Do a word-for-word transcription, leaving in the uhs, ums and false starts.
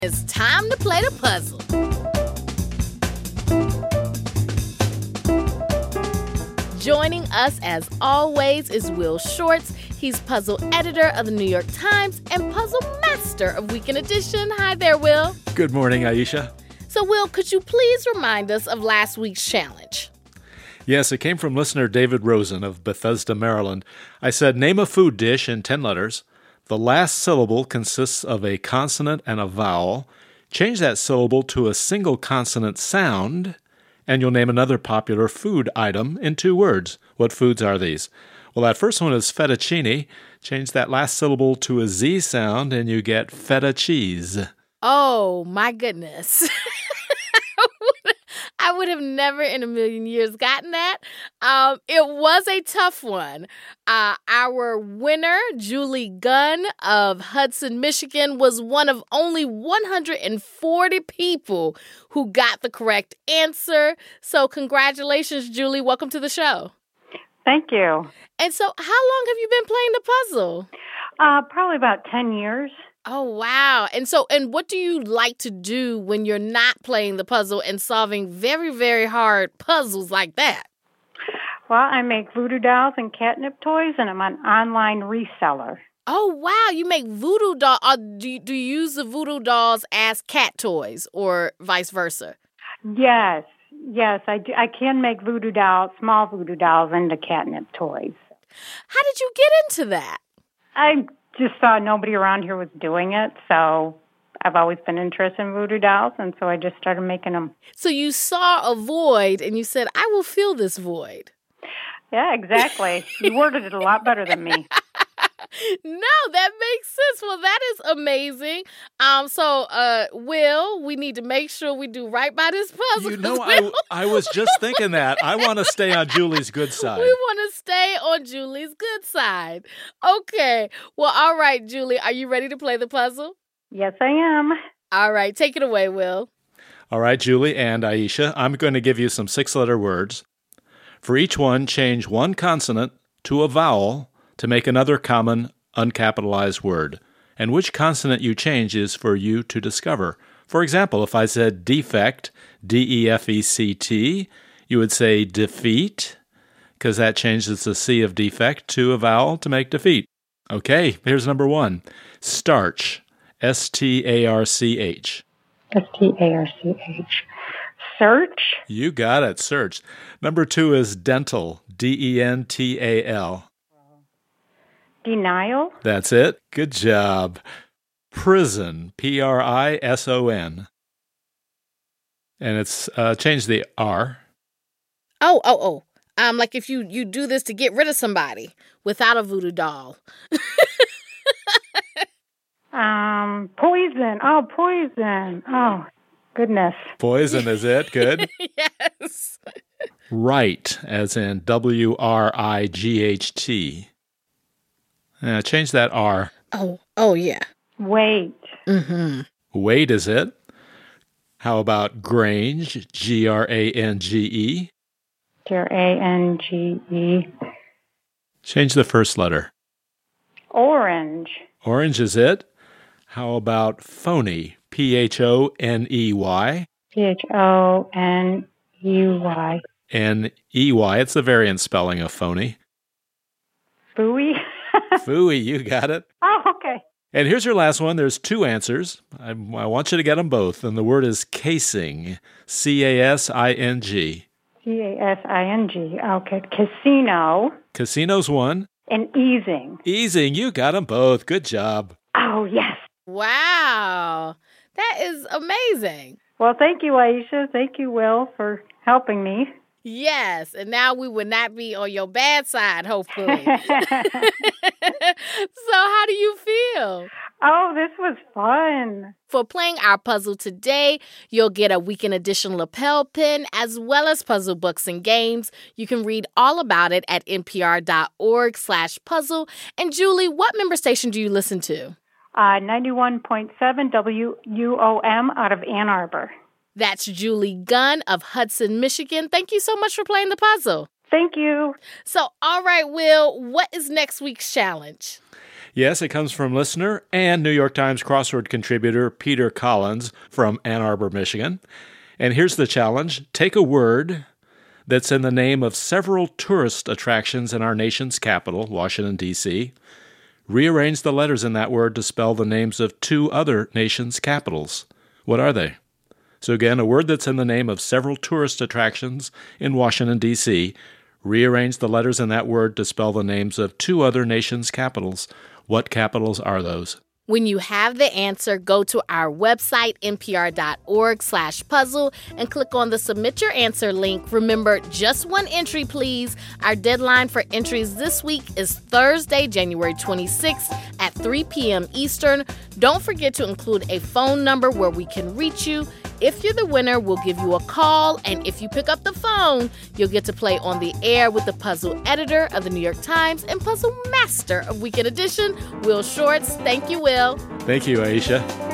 It's time to play the puzzle. Joining us, as always, is Will Shorts. He's puzzle editor of the New York Times and puzzle master of Weekend Edition. Hi there, Will. Good morning, Aisha. So, Will, could you please remind us of last week's challenge? Yes, it came from listener David Rosen of Bethesda, Maryland. I said, name a food dish in ten letters. The last syllable consists of a consonant and a vowel. Change that syllable to a single consonant sound, and you'll name another popular food item in two words. What foods are these? Well, that first one is fettuccine. Change that last syllable to a Z sound, and you get feta cheese. Oh, my goodness. I would have never in a million years gotten that. Um, it was a tough one. Uh, our winner, Julie Gunn of Hudson, Michigan, was one of only one hundred forty people who got the correct answer. So congratulations, Julie. Welcome to the show. Thank you. And so how long have you been playing the puzzle? Uh, probably about ten years. Oh, wow. And so, and what do you like to do when you're not playing the puzzle and solving very, very hard puzzles like that? Well, I make voodoo dolls and catnip toys, and I'm an online reseller. Oh, wow. You make voodoo dolls. Uh, do, you, do you use the voodoo dolls as cat toys or vice versa? Yes. Yes, I, do. I can make voodoo dolls, small voodoo dolls, into catnip toys. How did you get into that? I just saw nobody around here was doing it, so I've always been interested in voodoo dolls, and so I just started making them. So you saw a void, and you said, I will fill this void. Yeah, exactly. You worded it a lot better than me. No, that makes sense. Well, that is amazing. Um, so, uh, Will, we need to make sure we do right by this puzzle. You know, I, I was just thinking that. I want to stay on Julie's good side. We want to stay on Julie's good side. Okay. Well, all right, Julie, are you ready to play the puzzle? Yes, I am. All right. Take it away, Will. All right, Julie and Aisha, I'm going to give you some six-letter words. For each one, change one consonant to a vowel to make another common uncapitalized word. And which consonant you change is for you to discover. For example, if I said defect, D E F E C T, you would say defeat, because that changes the C of defect to a vowel to make defeat. Okay, here's number one. Starch, S T A R C H. S T A R C H. Search. You got it, search. Number two is dental, D E N T A L. Denial. That's it. Good job. Prison, P R I S O N. And it's uh, change the R. Oh, oh, oh. Um, like if you, you do this to get rid of somebody without a voodoo doll. um, poison. Oh, poison. Oh, goodness. Poison is it. Good. Yes. Right, as in W R I G H T. Uh, change that R. Oh, oh yeah. Wait. Mm-hmm. Wait is it. How about Grange, G R A N G E? G R A N G E. Change the first letter. Orange. Orange is it. How about phony, P H O N E Y? P H O N E Y. N E Y. It's the variant spelling of phony. Phooey. Phooey, you got it. Oh, okay. And here's your last one. There's two answers. I, I want you to get them both. And the word is casing, C A S I N G. C A S I N G. Okay. Casino. Casino's one. And easing. Easing, you got them both. Good job. Oh, yes. Wow. That is amazing. Well, thank you, Aisha. Thank you, Will, for helping me. Yes, and now we would not be on your bad side, hopefully. So how do you feel? Oh, this was fun. For playing our puzzle today, you'll get a Weekend Edition lapel pin as well as puzzle books and games. You can read all about it at npr.org slash puzzle. And Julie, what member station do you listen to? Uh, ninety-one point seven W U O M out of Ann Arbor. That's Julie Gunn of Hudson, Michigan. Thank you so much for playing the puzzle. Thank you. So, all right, Will, what is next week's challenge? Yes, it comes from listener and New York Times crossword contributor Peter Collins from Ann Arbor, Michigan. And here's the challenge. Take a word that's in the name of several tourist attractions in our nation's capital, Washington, D C Rearrange the letters in that word to spell the names of two other nations' capitals. What are they? So again, a word that's in the name of several tourist attractions in Washington, D C Rearrange the letters in that word to spell the names of two other nations' capitals. What capitals are those? When you have the answer, go to our website, npr.org slash puzzle, and click on the Submit Your Answer link. Remember, just one entry, please. Our deadline for entries this week is Thursday, January twenty-sixth at three p.m. Eastern. Don't forget to include a phone number where we can reach you. If you're the winner, we'll give you a call, and if you pick up the phone, you'll get to play on the air with the puzzle editor of the New York Times and puzzle master of Weekend Edition, Will Shortz. Thank you, Will. Thank you, Aisha.